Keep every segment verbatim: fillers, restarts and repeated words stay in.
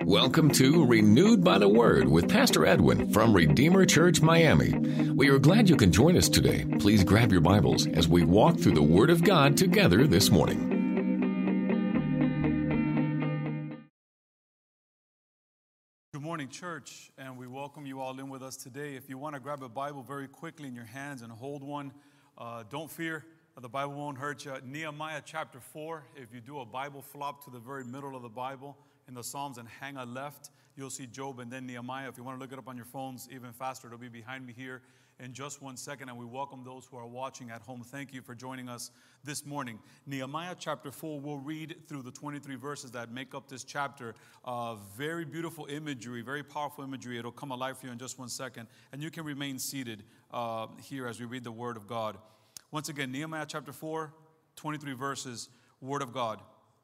Welcome to Renewed by the Word with Pastor Edwin from Redeemer Church, Miami. We are glad you can join us today. Please grab your Bibles as we walk through the Word of God together this morning. Good morning, church, and we welcome you all in with us today. If you want to grab a Bible very quickly in your hands and hold one, uh, don't fear, the Bible won't hurt you. Nehemiah chapter four, if you do a Bible flop to the very middle of the Bible in the Psalms and hang a left, you'll see Job and then Nehemiah. If you want to look it up on your phones, even faster, it'll be behind me here in just one second. And we welcome those who are watching at home. Thank you for joining us this morning. Nehemiah chapter four, we'll read through the twenty-three verses that make up this chapter. Uh, very beautiful imagery, very powerful imagery. It'll come alive for you in just one second. And you can remain seated uh, here as we read the Word of God. Once again, Nehemiah chapter four, twenty-three verses, Word of God.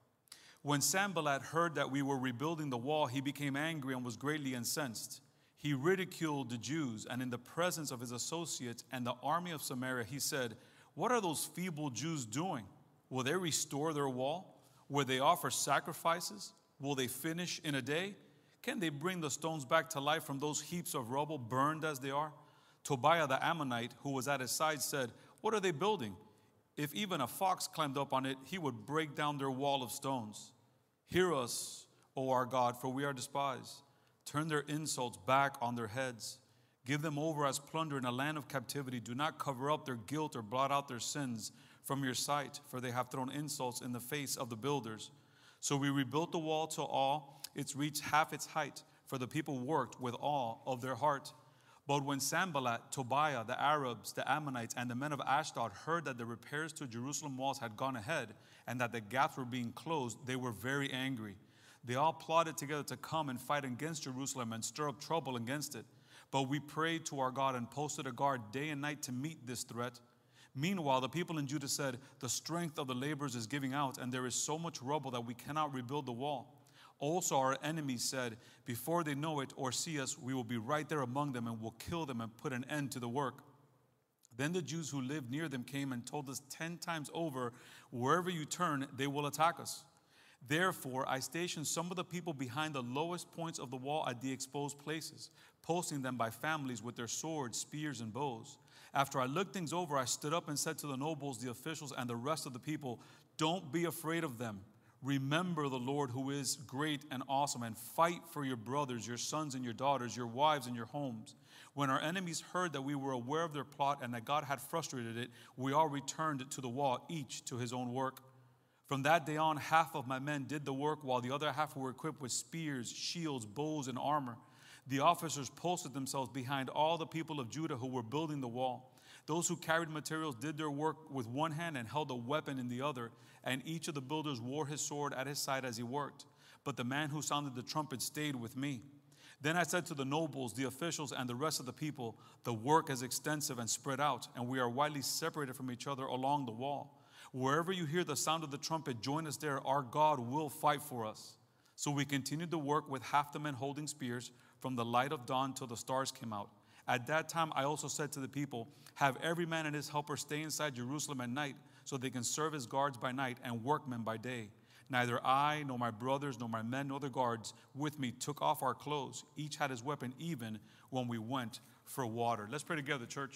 When Sanballat heard that we were rebuilding the wall, he became angry and was greatly incensed. He ridiculed the Jews, and in the presence of his associates and the army of Samaria, he said, "What are those feeble Jews doing? Will they restore their wall? Will they offer sacrifices? Will they finish in a day? Can they bring the stones back to life from those heaps of rubble, burned as they are?" Tobiah the Ammonite, who was at his side, said, "What are they building? If even a fox climbed up on it, he would break down their wall of stones. Hear us, O our God, for we are despised. Turn their insults back on their heads. Give them over as plunder in a land of captivity. Do not cover up their guilt or blot out their sins from your sight, for they have thrown insults in the face of the builders." So we rebuilt the wall till all its reached half its height, for the people worked with all of their heart. But when Sanballat, Tobiah, the Arabs, the Ammonites, and the men of Ashdod heard that the repairs to Jerusalem walls had gone ahead and that the gaps were being closed, they were very angry. They all plotted together to come and fight against Jerusalem and stir up trouble against it. But we prayed to our God and posted a guard day and night to meet this threat. Meanwhile, the people in Judah said, "The strength of the laborers is giving out, and there is so much rubble that we cannot rebuild the wall." Also our enemies said, "Before they know it or see us, we will be right there among them and will kill them and put an end to the work." Then the Jews who lived near them came and told us ten times over, "Wherever you turn, they will attack us." Therefore, I stationed some of the people behind the lowest points of the wall at the exposed places, posting them by families with their swords, spears, and bows. After I looked things over, I stood up and said to the nobles, the officials, and the rest of the people, "Don't be afraid of them. Remember the Lord who is great and awesome, and fight for your brothers, your sons and your daughters, your wives and your homes." When our enemies heard that we were aware of their plot and that God had frustrated it, we all returned to the wall, each to his own work. From that day on, half of my men did the work, while the other half were equipped with spears, shields, bows, and armor. The officers posted themselves behind all the people of Judah who were building the wall. Those who carried materials did their work with one hand and held a weapon in the other, and each of the builders wore his sword at his side as he worked. But the man who sounded the trumpet stayed with me. Then I said to the nobles, the officials, and the rest of the people, "The work is extensive and spread out, and we are widely separated from each other along the wall. Wherever you hear the sound of the trumpet, join us there. Our God will fight for us." So we continued the work with half the men holding spears from the light of dawn till the stars came out. At that time, I also said to the people, "Have every man and his helper stay inside Jerusalem at night, so they can serve as guards by night and workmen by day." Neither I, nor my brothers, nor my men, nor the guards with me took off our clothes. Each had his weapon, even when we went for water. Let's pray together, church.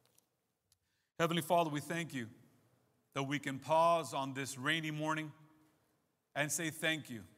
Heavenly Father, we thank you that we can pause on this rainy morning and say thank you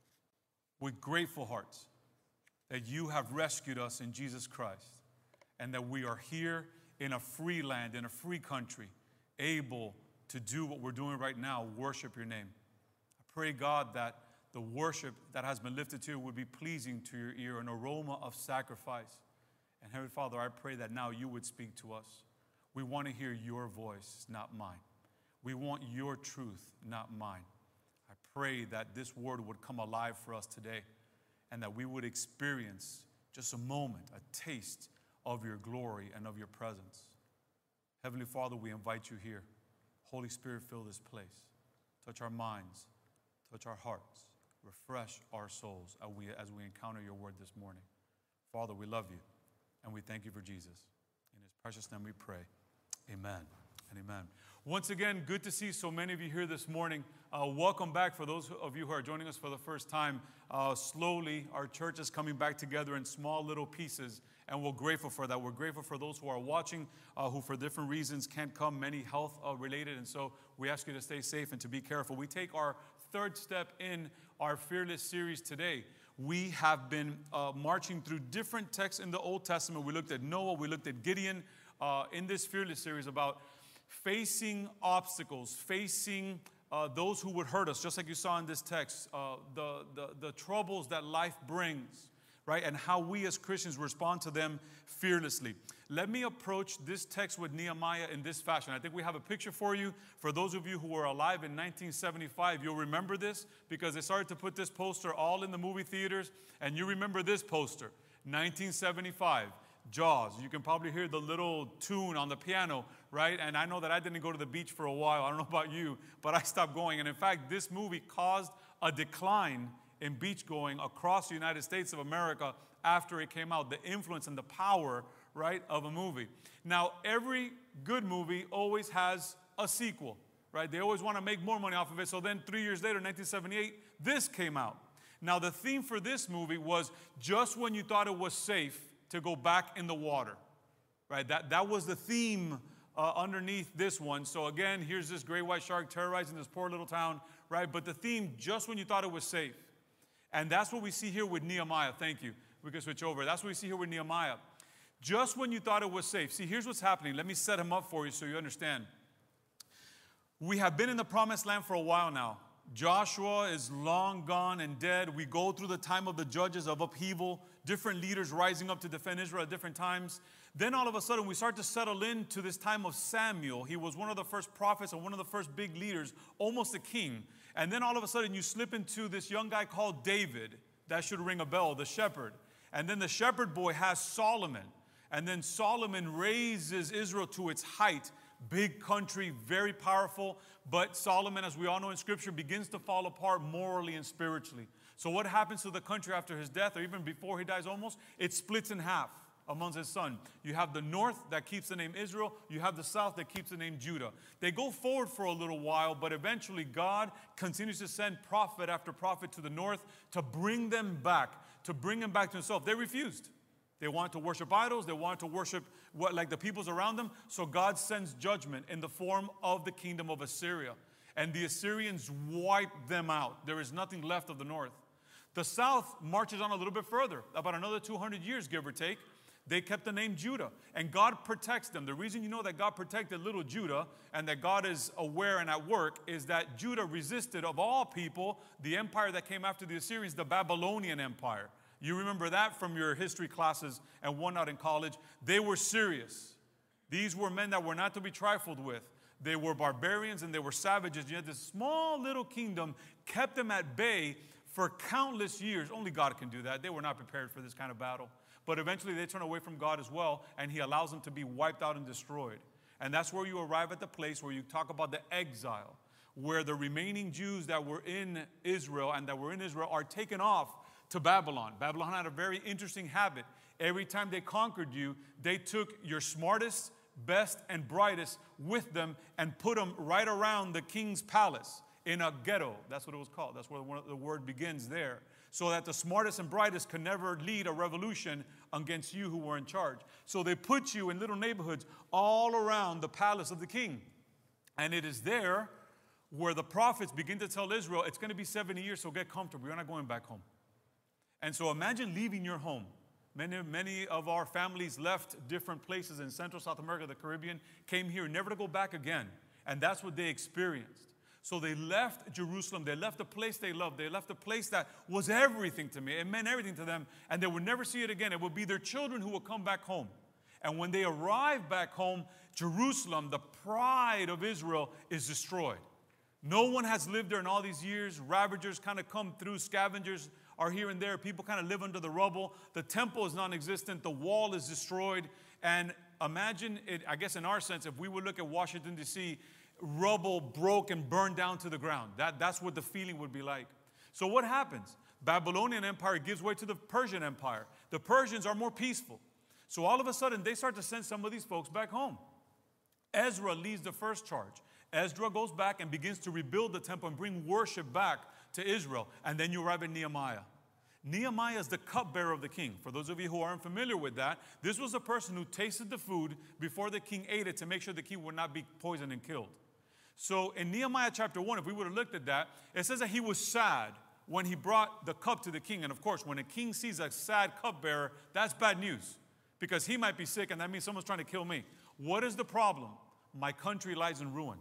with grateful hearts that you have rescued us in Jesus Christ, and that we are here in a free land, in a free country, able to do what we're doing right now, worship your name. I pray, God, that the worship that has been lifted to you would be pleasing to your ear, an aroma of sacrifice. And Heavenly Father, I pray that now you would speak to us. We want to hear your voice, not mine. We want your truth, not mine. I pray that this word would come alive for us today, and that we would experience just a moment, a taste of your glory and of your presence. Heavenly Father, we invite you here. Holy Spirit, fill this place. Touch our minds, touch our hearts, refresh our souls as we, as we encounter your word this morning. Father, we love you, and we thank you for Jesus. In his precious name we pray. Amen And amen. Once again, good to see so many of you here this morning. Uh, welcome back. For those of you who are joining us for the first time, uh, slowly our church is coming back together in small little pieces, and we're grateful for that. We're grateful for those who are watching, uh, who for different reasons can't come, many health uh, related, and so we ask you to stay safe and to be careful. We take our third step in our Fearless series today. We have been uh, marching through different texts in the Old Testament. We looked at Noah, we looked at Gideon uh, in this Fearless series about facing obstacles, facing uh, those who would hurt us, just like you saw in this text, uh, the, the, the troubles that life brings, right? And how we as Christians respond to them fearlessly. Let me approach this text with Nehemiah in this fashion. I think we have a picture for you. For those of you who were alive in nineteen seventy-five, you'll remember this because they started to put this poster all in the movie theaters. And you remember this poster, nineteen seventy-five. Jaws. You can probably hear the little tune on the piano, right? And I know that I didn't go to the beach for a while. I don't know about you, but I stopped going. And in fact, this movie caused a decline in beach going across the United States of America after it came out. The influence and the power, right, of a movie. Now, every good movie always has a sequel, right? They always want to make more money off of it. So then three years later, nineteen seventy-eight, this came out. Now, the theme for this movie was just when you thought it was safe to go back in the water, right? That, that was the theme uh, underneath this one. So again, here's this great white shark terrorizing this poor little town, right? But the theme, just when you thought it was safe. And that's what we see here with Nehemiah. Thank you. We can switch over. That's what we see here with Nehemiah. Just when you thought it was safe. See, here's what's happening. Let me set him up for you so you understand. We have been in the promised land for a while now. Joshua is long gone and dead. We go through the time of the judges of upheaval, different leaders rising up to defend Israel at different times. Then all of a sudden we start to settle into this time of Samuel. He was one of the first prophets and one of the first big leaders, almost a king. And then all of a sudden you slip into this young guy called David. That should ring a bell, the shepherd. And then the shepherd boy has Solomon. And then Solomon raises Israel to its height. Big country, very powerful. But Solomon, as we all know in Scripture, begins to fall apart morally and spiritually. So what happens to the country after his death, or even before he dies almost? It splits in half amongst his son. You have the north that keeps the name Israel. You have the south that keeps the name Judah. They go forward for a little while, but eventually God continues to send prophet after prophet to the north to bring them back, to bring them back to himself. They refused. They wanted to worship idols. They wanted to worship what, like the peoples around them. So God sends judgment in the form of the kingdom of Assyria. And the Assyrians wipe them out. There is nothing left of the north. The south marches on a little bit further, about another two hundred years, give or take. They kept the name Judah, and God protects them. The reason you know that God protected little Judah and that God is aware and at work is that Judah resisted, of all people, the empire that came after the Assyrians, the Babylonian Empire. You remember that from your history classes and whatnot in college. They were serious. These were men that were not to be trifled with. They were barbarians and they were savages. Yet this small little kingdom kept them at bay for countless years. Only God can do that. They were not prepared for this kind of battle. But eventually they turn away from God as well, and he allows them to be wiped out and destroyed. And that's where you arrive at the place where you talk about the exile, where the remaining Jews that were in Israel and that were in Israel are taken off to Babylon. Babylon had a very interesting habit. Every time they conquered you, they took your smartest, best, and brightest with them and put them right around the king's palace in a ghetto. That's what it was called. That's where the word begins there. So that the smartest and brightest could never lead a revolution against you who were in charge. So they put you in little neighborhoods all around the palace of the king. And it is there where the prophets begin to tell Israel, it's going to be seventy years, so get comfortable. You're not going back home. And so imagine leaving your home. Many, many of our families left different places in Central South America, the Caribbean, came here never to go back again. And that's what they experienced. So they left Jerusalem. They left a place they loved. They left a place that was everything to me. It meant everything to them. And they would never see it again. It would be their children who would come back home. And when they arrive back home, Jerusalem, the pride of Israel, is destroyed. No one has lived there in all these years. Ravagers kind of come through. Scavengers are here and there. People kind of live under the rubble. The temple is non-existent. The wall is destroyed. And imagine, it, I guess in our sense, if we would look at Washington, D C, rubble broke and burned down to the ground. That, that's what the feeling would be like. So what happens? Babylonian Empire gives way to the Persian Empire. The Persians are more peaceful. So all of a sudden, they start to send some of these folks back home. Ezra leads the first charge. Ezra goes back and begins to rebuild the temple and bring worship back to Israel. And then you arrive at Nehemiah. Nehemiah is the cupbearer of the king. For those of you who aren't familiar with that, this was a person who tasted the food before the king ate it to make sure the king would not be poisoned and killed. So in Nehemiah chapter one, if we would have looked at that, it says that he was sad when he brought the cup to the king. And of course, when a king sees a sad cupbearer, that's bad news, because he might be sick and that means someone's trying to kill me. What is the problem? My country lies in ruin.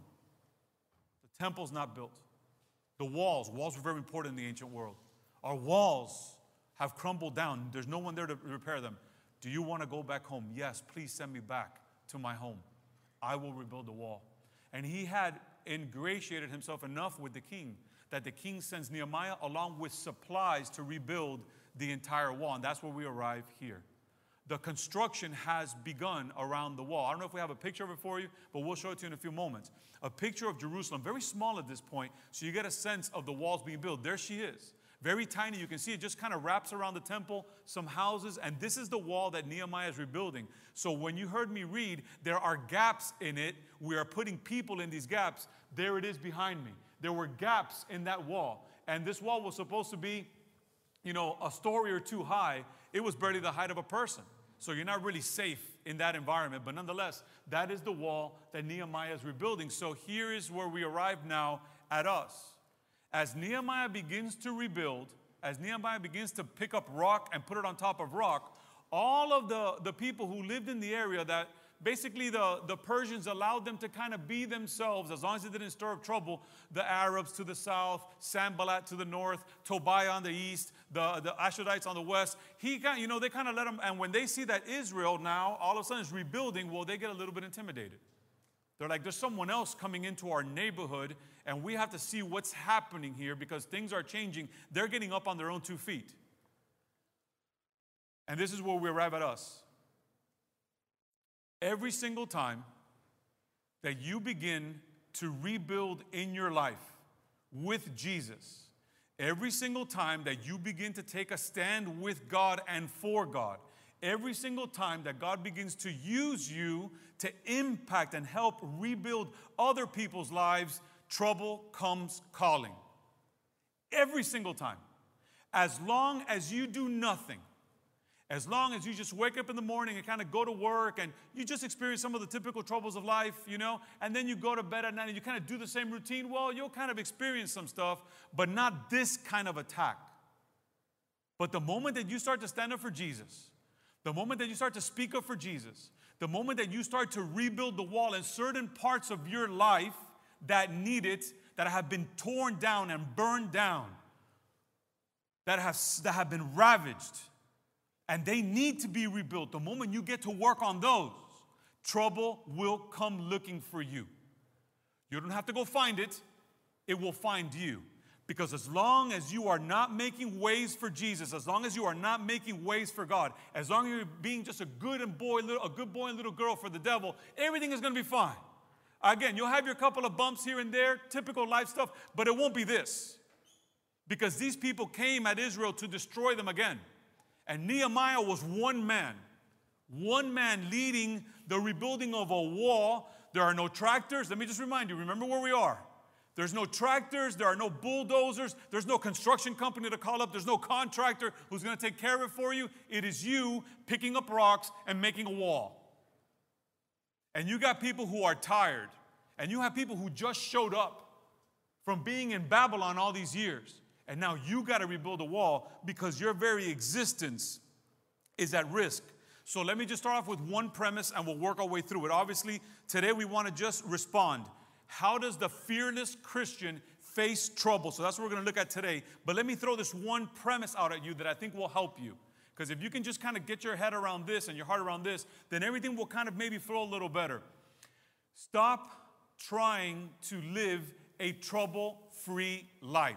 The temple's not built. The walls, walls were very important in the ancient world. Our walls have crumbled down. There's no one there to repair them. Do you want to go back home? Yes, please send me back to my home. I will rebuild the wall. And he had ingratiated himself enough with the king that the king sends Nehemiah along with supplies to rebuild the entire wall. And that's where we arrive here. The construction has begun around the wall. I don't know if we have a picture of it for you, but we'll show it to you in a few moments. A picture of Jerusalem, very small at this point, so you get a sense of the walls being built. There she is. Very tiny. You can see it just kind of wraps around the temple, some houses, and this is the wall that Nehemiah is rebuilding. So when you heard me read, there are gaps in it. We are putting people in these gaps. There it is behind me. There were gaps in that wall. And this wall was supposed to be, you know, a story or two high. It was barely the height of a person. So you're not really safe in that environment. But nonetheless, that is the wall that Nehemiah is rebuilding. So here is where we arrive now at us. As Nehemiah begins to rebuild, as Nehemiah begins to pick up rock and put it on top of rock, all of the, the people who lived in the area that basically the, the Persians allowed them to kind of be themselves as long as they didn't stir up trouble. The Arabs to the south, Sanballat to the north, Tobiah on the east, the, the Ashdodites on the west. He kind you know, they kind of let them, and when they see that Israel now all of a sudden is rebuilding, well, they get a little bit intimidated. They're like, there's someone else coming into our neighborhood, and we have to see what's happening here because things are changing. They're getting up on their own two feet. And this is where we arrive at us. Every single time that you begin to rebuild in your life with Jesus, every single time that you begin to take a stand with God and for God, every single time that God begins to use you to impact and help rebuild other people's lives, trouble comes calling. Every single time. As long as you do nothing, as long as you just wake up in the morning and kind of go to work and you just experience some of the typical troubles of life, you know, and then you go to bed at night and you kind of do the same routine, well, you'll kind of experience some stuff, but not this kind of attack. But the moment that you start to stand up for Jesus, the moment that you start to speak up for Jesus, the moment that you start to rebuild the wall in certain parts of your life that need it, that have been torn down and burned down, that have, that have been ravaged, and they need to be rebuilt. The moment you get to work on those, trouble will come looking for you. You don't have to go find it. It will find you. Because as long as you are not making ways for Jesus, as long as you are not making ways for God, as long as you're being just a good and boy, little, a good boy and little girl for the devil, everything is going to be fine. Again, you'll have your couple of bumps here and there, typical life stuff, but it won't be this. Because these people came at Israel to destroy them again. And Nehemiah was one man, one man leading the rebuilding of a wall. There are no tractors. Let me just remind you, remember where we are. There's no tractors. There are no bulldozers. There's no construction company to call up. There's no contractor who's going to take care of it for you. It is you picking up rocks and making a wall. And you got people who are tired. And you have people who just showed up from being in Babylon all these years. And now you got to rebuild a wall because your very existence is at risk. So let me just start off with one premise and we'll work our way through it. Obviously, today we want to just respond. How does the fearless Christian face trouble? So that's what we're going to look at today. But let me throw this one premise out at you that I think will help you. Because if you can just kind of get your head around this and your heart around this, then everything will kind of maybe flow a little better. Stop trying to live a trouble-free life.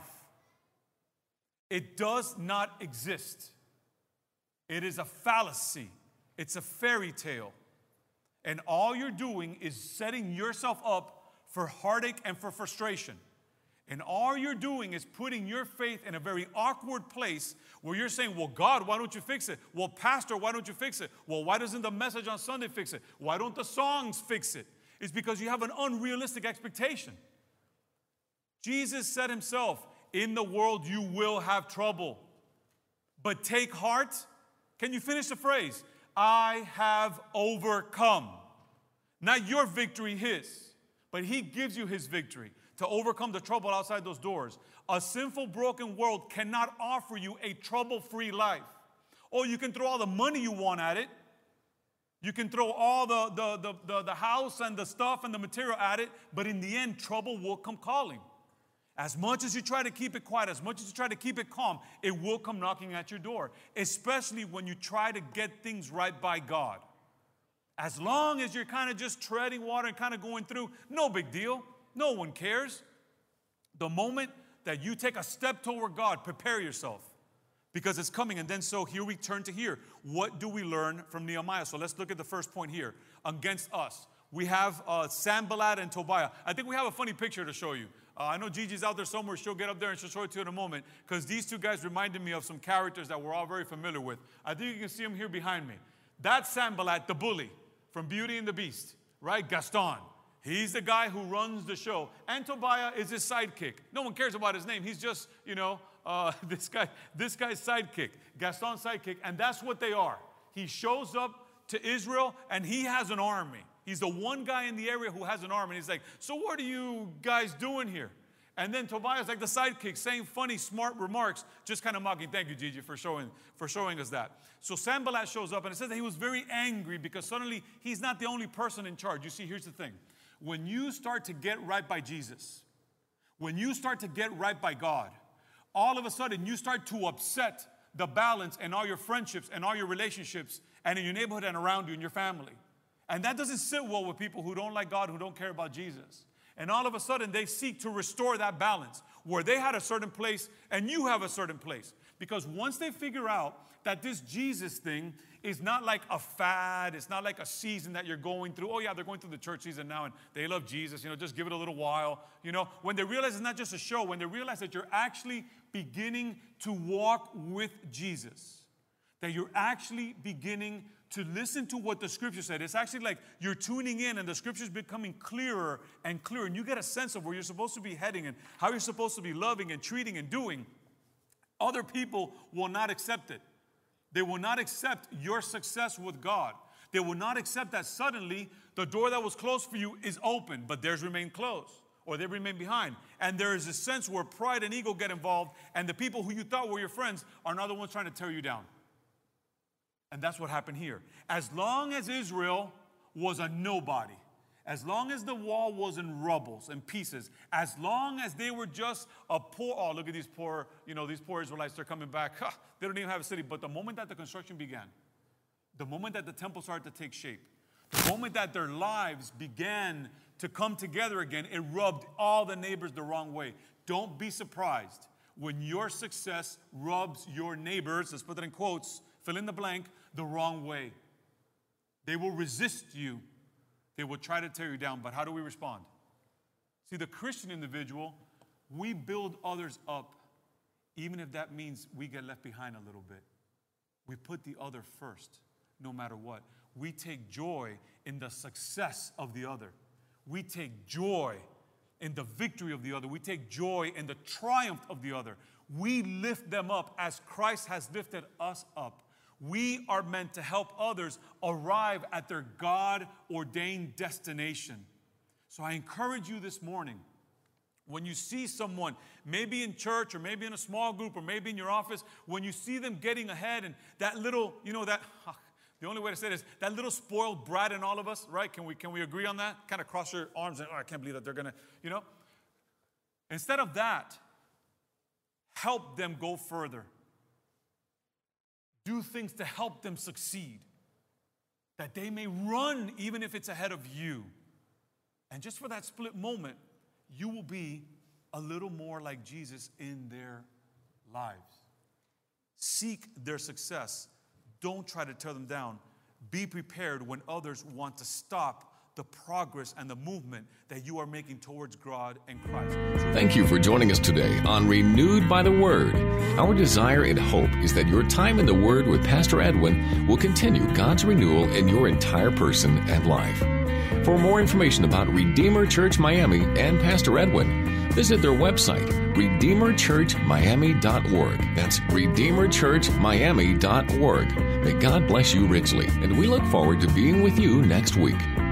It does not exist. It is a fallacy. It's a fairy tale. And all you're doing is setting yourself up for heartache and for frustration. And all you're doing is putting your faith in a very awkward place where you're saying, well, God, why don't you fix it? Well, Pastor, why don't you fix it? Well, why doesn't the message on Sunday fix it? Why don't the songs fix it? It's because you have an unrealistic expectation. Jesus said himself, in the world you will have trouble, but take heart. Can you finish the phrase? I have overcome. Not your victory, his, but he gives you his victory to overcome the trouble outside those doors. A sinful, broken world cannot offer you a trouble-free life. Oh, you can throw all the money you want at it. You can throw all the, the, the, the, the house and the stuff and the material at it, but in the end, trouble will come calling. As much as you try to keep it quiet, as much as you try to keep it calm, it will come knocking at your door, especially when you try to get things right by God. As long as you're kind of just treading water and kind of going through, no big deal. No one cares. The moment that you take a step toward God, prepare yourself because it's coming. And then so here we turn to here. What do we learn from Nehemiah? So let's look at the first point here. Against us, we have uh, Sanballat and Tobiah. I think we have a funny picture to show you. Uh, I know Gigi's out there somewhere. She'll get up there and she'll show it to you in a moment because these two guys reminded me of some characters that we're all very familiar with. I think you can see them here behind me. That's Sanballat, the bully from Beauty and the Beast, right? Gaston. He's the guy who runs the show. And Tobiah is his sidekick. No one cares about his name. He's just, you know, uh, this guy, this guy's sidekick, Gaston's sidekick. And that's what they are. He shows up to Israel and he has an army. He's the one guy in the area who has an arm. And he's like, so what are you guys doing here? And then Tobiah's like the sidekick, saying funny, smart remarks, just kind of mocking. Thank you, Gigi, for showing, for showing us that. So Sanballat shows up, and it says that he was very angry because suddenly he's not the only person in charge. You see, here's the thing. When you start to get right by Jesus, when you start to get right by God, all of a sudden you start to upset the balance in all your friendships and all your relationships and in your neighborhood and around you and your family. And that doesn't sit well with people who don't like God, who don't care about Jesus. And all of a sudden, they seek to restore that balance where they had a certain place and you have a certain place. Because once they figure out that this Jesus thing is not like a fad, it's not like a season that you're going through. Oh, yeah, they're going through the church season now and they love Jesus. You know, just give it a little while. You know, when they realize it's not just a show, when they realize that you're actually beginning to walk with Jesus, that you're actually beginning to listen to what the scripture said. It's actually like you're tuning in and the scripture's becoming clearer and clearer. And you get a sense of where you're supposed to be heading and how you're supposed to be loving and treating and doing. Other people will not accept it. They will not accept your success with God. They will not accept that suddenly the door that was closed for you is open, but theirs remain closed or they remain behind. And there is a sense where pride and ego get involved and the people who you thought were your friends are now the ones trying to tear you down. And that's what happened here. As long as Israel was a nobody, as long as the wall was in rubbles and pieces, as long as they were just a poor, oh, look at these poor, you know, these poor Israelites, they're coming back. Huh, they don't even have a city. But the moment that the construction began, the moment that the temple started to take shape, the moment that their lives began to come together again, it rubbed all the neighbors the wrong way. Don't be surprised when your success rubs your neighbors, let's put that in quotes, fill in the blank, the wrong way. They will resist you. They will try to tear you down. But how do we respond? See, the Christian individual, we build others up, even if that means we get left behind a little bit. We put the other first, no matter what. We take joy in the success of the other. We take joy in the victory of the other. We take joy in the triumph of the other. We lift them up as Christ has lifted us up. We are meant to help others arrive at their God-ordained destination. So I encourage you this morning, when you see someone, maybe in church or maybe in a small group or maybe in your office, when you see them getting ahead and that little, you know, that, the only way to say it is that little spoiled brat in all of us, right? Can we, can we agree on that? Kind of cross your arms and, oh, I can't believe that they're going to, you know. Instead of that, help them go further. Do things to help them succeed, that they may run even if it's ahead of you. And just for that split moment, you will be a little more like Jesus in their lives. Seek their success. Don't try to tear them down. Be prepared when others want to stop the progress and the movement that you are making towards God and Christ. Thank you for joining us today on Renewed by the Word. Our desire and hope is that your time in the Word with Pastor Edwin will continue God's renewal in your entire person and life. For more information about Redeemer Church Miami and Pastor Edwin, visit their website, redeemer church miami dot org. That's redeemer church miami dot org. May God bless you richly, and we look forward to being with you next week.